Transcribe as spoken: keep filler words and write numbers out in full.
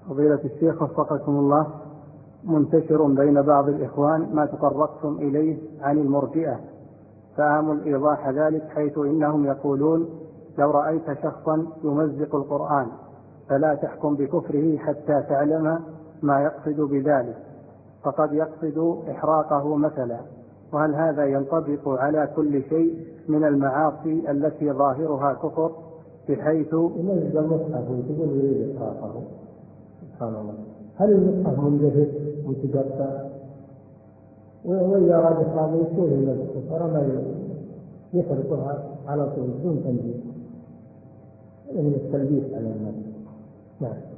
فضيلة الشيخ وفقكم الله، منتشر بين بعض الإخوان ما تطرقتم إليه عن المرجئة، فآمل إيضاح ذلك، حيث إنهم يقولون لو رأيت شخصا يمزق القرآن فلا تحكم بكفره حتى تعلم ما يقصد بذلك، فقد يقصد إحراقه مثلا، وهل هذا ينطبق على كل شيء من المعاصي التي ظاهرها كفر بحيث يمزق المصحف وتقول يريد إحراقه؟ سبحان الله، هل المصحف منجهد متقطع؟ وإذا أراد إحراقه يشوه المسح فرما يحرقها على طول بدون تنبيه، هذا من التلبيس على الناس. نعم.